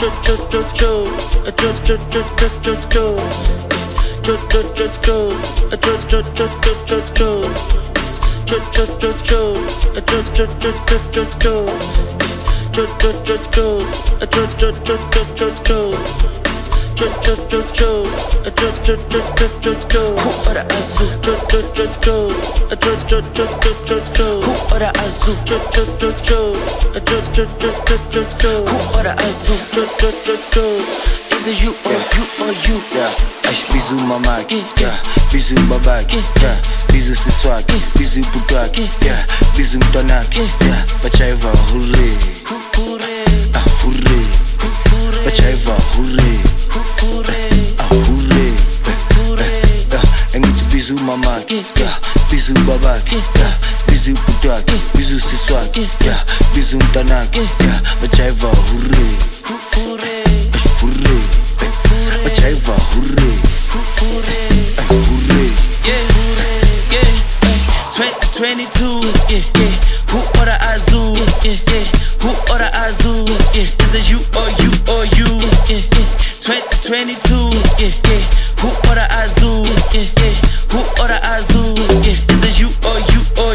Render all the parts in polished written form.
Is it you or you? Yeah, acho bisu mamaki, yeah, bisu babaki, yeah, bisu siswaki, bisu bugaki, yeah, bisu mtonaki, yeah, bachaiva hurray, ah hurray, bachaiva hurray, ah hurray, engithi bisu mamaki, yeah, bisu babaki, yeah, bisu bugaki, bisu siswaki, yeah, bisu mtonaki, yeah, bachaiva hurray. Hooray, bachaiva hooray, hooray. Yeah. 2022, yeah. Who order Azul? Yeah. Who order Azul? Is it you or you? 2022, yeah. Who order Azul? Yeah. Who order Azul? Is it you or you? Who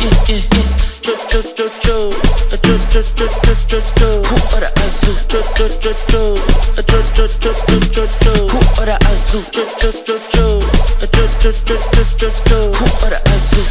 order Azul? Who order Azul? Who order Azul?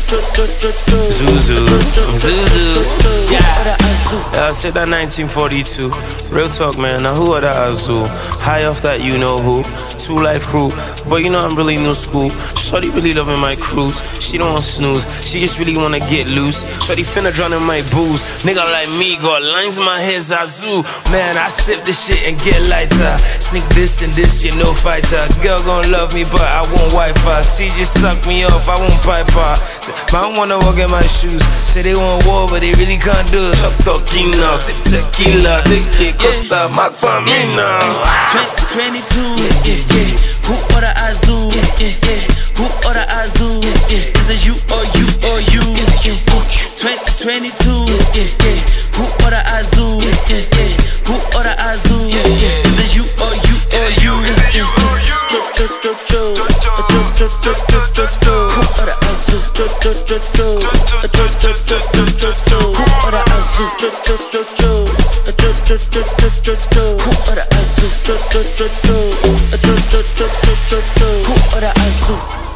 Zuzu, yeah. I said that 1942. Real talk, man. Now who are the Azul? High off that you know who. 2 Life Crew, but you know I'm really new school. Shorty really loving my cruise. She don't want snooze, she just really wanna get loose. Shorty finna drown in my booze. Nigga like me got lines in my head, Zazu. Man, I sip this shit and get lighter. Sneak this and this, you know fighter. Girl gon' love me, but I won't wipe her. She just suck me off, I won't pipe her. I don't wanna walk in my shoes. Say they want war, but they really can't do it. Chop talkina, sip tequila, take Costa Macpamina. 2022, yeah. Who order Azul? Yeah. Who order Azul? Is it you or you? 2022, yeah. Who order Azul? Yeah. Who order Azul? Is it you or you? Who order Azul? Who order Azul? Who order Azul? Who order Azul?